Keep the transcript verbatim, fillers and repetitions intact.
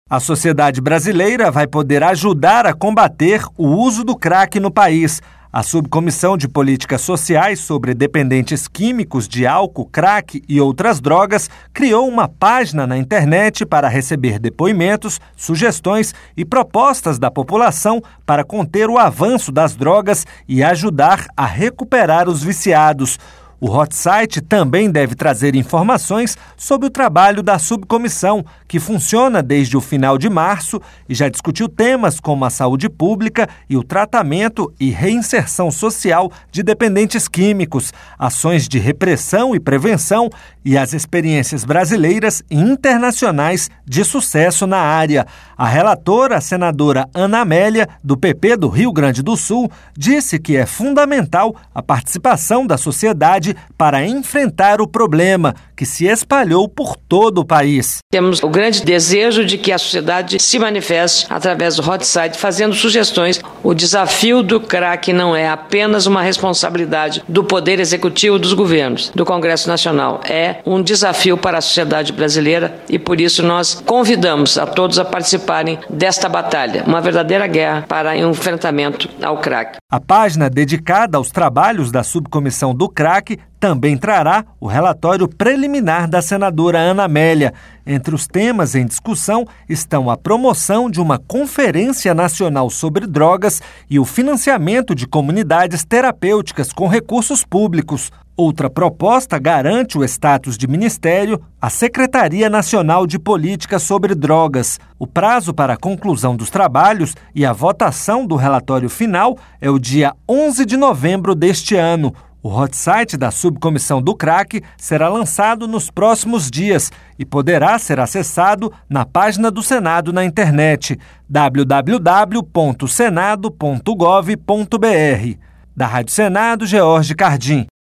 A sociedade brasileira vai poder ajudar a combater o uso do crack no país. A Subcomissão de Políticas Sociais sobre Dependentes Químicos de Álcool, Crack e Outras Drogas criou uma página na internet para receber depoimentos, sugestões e propostas da população para conter o avanço das drogas e ajudar a recuperar os viciados. O hot site também deve trazer informações sobre o trabalho da subcomissão, que funciona desde o final de março e já discutiu temas como a saúde pública e o tratamento e reinserção social de dependentes químicos, ações de repressão e prevenção e as experiências brasileiras e internacionais de sucesso na área. A relatora, a senadora Ana Amélia, do P P do Rio Grande do Sul, disse que é fundamental a participação da sociedade para enfrentar o problema que se espalhou por todo o país. Temos o grande desejo de que a sociedade se manifeste através do hot site, fazendo sugestões. O desafio do crack não é apenas uma responsabilidade do Poder Executivo dos governos, do Congresso Nacional. É um desafio para a sociedade brasileira e, por isso, nós convidamos a todos a participarem desta batalha, uma verdadeira guerra para o enfrentamento ao crack. A página dedicada aos trabalhos da subcomissão do crack também trará o relatório preliminar da senadora Ana Amélia. Entre os temas em discussão estão a promoção de uma Conferência Nacional sobre Drogas e o financiamento de comunidades terapêuticas com recursos públicos. Outra proposta garante o status de ministério à Secretaria Nacional de Política sobre Drogas. O prazo para a conclusão dos trabalhos e a votação do relatório final é o dia onze de novembro deste ano. O hot site da subcomissão do crack será lançado nos próximos dias e poderá ser acessado na página do Senado na internet w w w ponto senado ponto gov ponto b r. Da Rádio Senado, George Cardim.